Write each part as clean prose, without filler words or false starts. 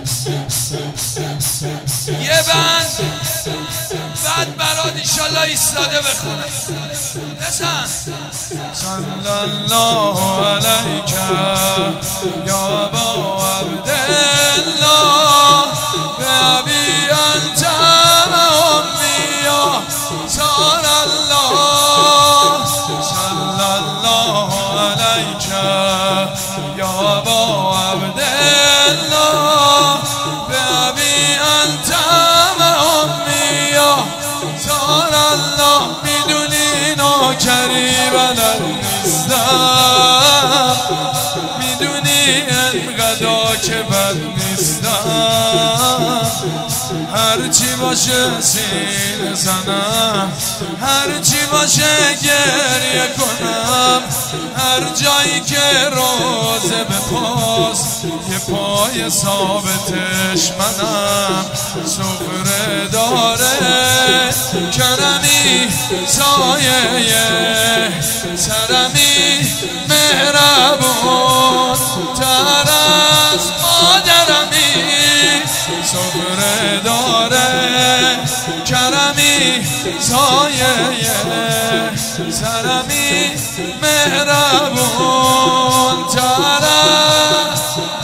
یه بند بعد برات ایشالله ایستاده بخونم. بزن صلی الله علیک یا ابا عبدالله به ابی انت و امی یا رسول الله. صلی الله علیک یا ابا عبدالله به ابی انت و امی یا رسول الله. میدونی نوکری بلد نیستم، میدونی انقدر که بد نیستم، هرچی باشه سینه زنم، هرچی باشه گریه کنم، هر جایی که روزه به پاس یه پای ثابتش منم. سفره داره کرمی سایه سرمی مهربون تر از مادرمی. سفره داره کرمی سایه سرمی مهربون تر از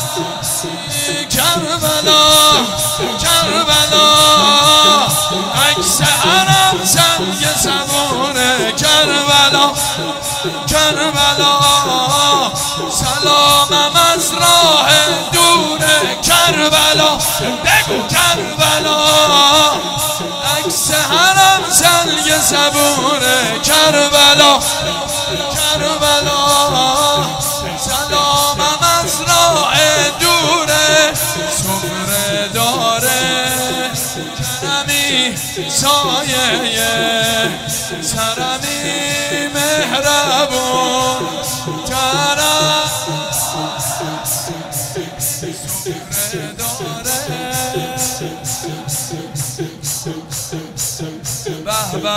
کربلا. کربلا عکس عرب سنگ صبور کربلا. کربلا سلامم از راه دور کربلا. بگو کربلا عکس حرم سنگ صبور کربلا. کربلا سلامم از راه دور سفره داره کرمی سایه سرمی مهربون ترم. سفره داره به به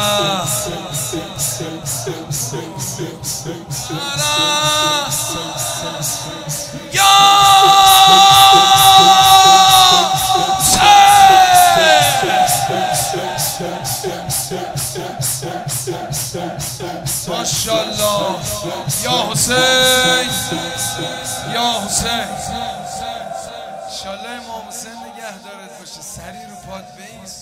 یا ماشاءالله یا حسین یا حسین. انشالله امام حسین نگه دارد باشه. سری رو پاد بیست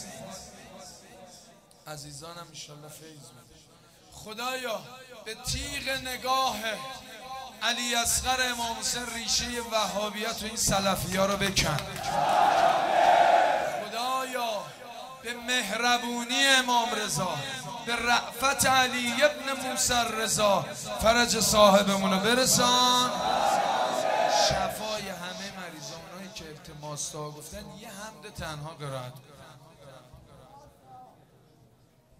عزیزانم انشالله فیض بده. خدایا به تیغ نگاه علی اصغر امام حسین ریشه وهابیت و این سلفی ها رو بکن. خدایا به مهربونی امام رضا، به رأفت علی ابن موسی رضا فرج صاحبمون رو برسان. شفای همه مریضان، اونایی که التماس ها گفتن یه حمد تنها قرائت کن.